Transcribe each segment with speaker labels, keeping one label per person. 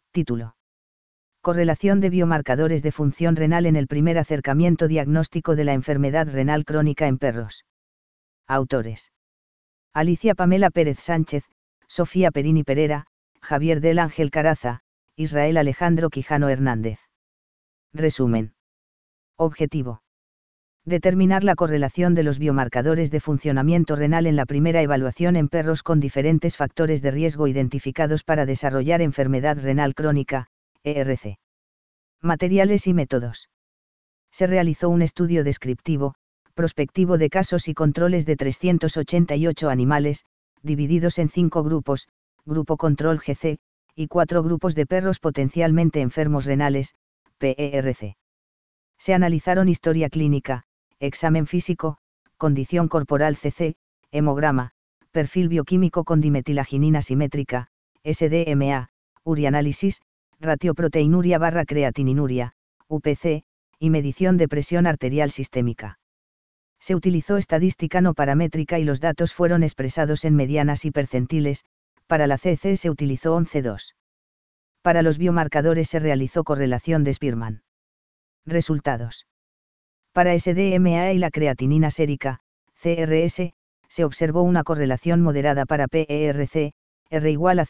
Speaker 1: Título. Correlación de biomarcadores de función renal en el primer acercamiento diagnóstico de la enfermedad renal crónica en perros. Autores. Alicia Pamela Pérez Sánchez, Sofía Perini Perera, Javier del Ángel Caraza, Israel Alejandro Quijano Hernández. Resumen. Objetivo. Determinar la correlación de los biomarcadores de funcionamiento renal en la primera evaluación en perros con diferentes factores de riesgo identificados para desarrollar enfermedad renal crónica, ERC. Materiales y métodos. Se realizó un estudio descriptivo, prospectivo de casos y controles de 388 animales, divididos en 5 grupos, grupo control GC, y 4 grupos de perros potencialmente enfermos renales, PERC. Se analizaron historia clínica, examen físico, condición corporal CC, hemograma, perfil bioquímico con dimetilaginina simétrica, SDMA, urianálisis, ratioproteinuria / creatininuria, UPC, y medición de presión arterial sistémica. Se utilizó estadística no paramétrica y los datos fueron expresados en medianas y percentiles. Para la CC se utilizó 11,2. Para los biomarcadores se realizó correlación de Spearman. Resultados. Para SDMA y la creatinina sérica, CRS, se observó una correlación moderada para PERC, R igual a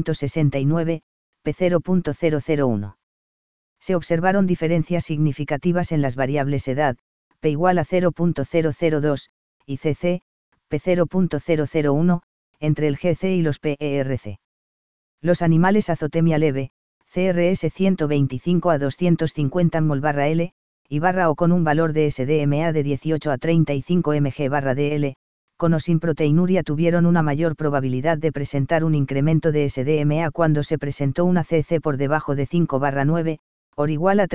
Speaker 1: 0.69, P 0.001. Se observaron diferencias significativas en las variables edad, P igual a 0.002, y CC, P 0.001, entre el GC y los PERC. Los animales azotemia leve, CRS 125 a 250 mol/L, y / o con un valor de SDMA de 18 a 35 mg/dL, con o sin proteinuria tuvieron una mayor probabilidad de presentar un incremento de SDMA cuando se presentó una CC por debajo de 5/9, OR igual a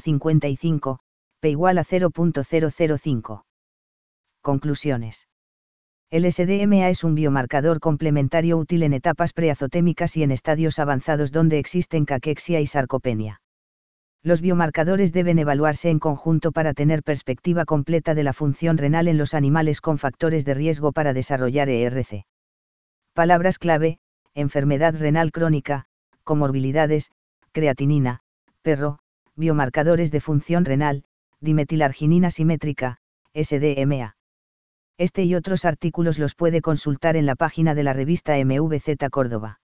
Speaker 1: 3.55, P igual a 0.005. Conclusiones. El SDMA es un biomarcador complementario útil en etapas preazotémicas y en estadios avanzados donde existen caquexia y sarcopenia. Los biomarcadores deben evaluarse en conjunto para tener perspectiva completa de la función renal en los animales con factores de riesgo para desarrollar ERC. Palabras clave: enfermedad renal crónica, comorbilidades, creatinina, perro, biomarcadores de función renal, dimetilarginina simétrica, SDMA. Este y otros artículos los puede consultar en la página de la revista MVZ Córdoba.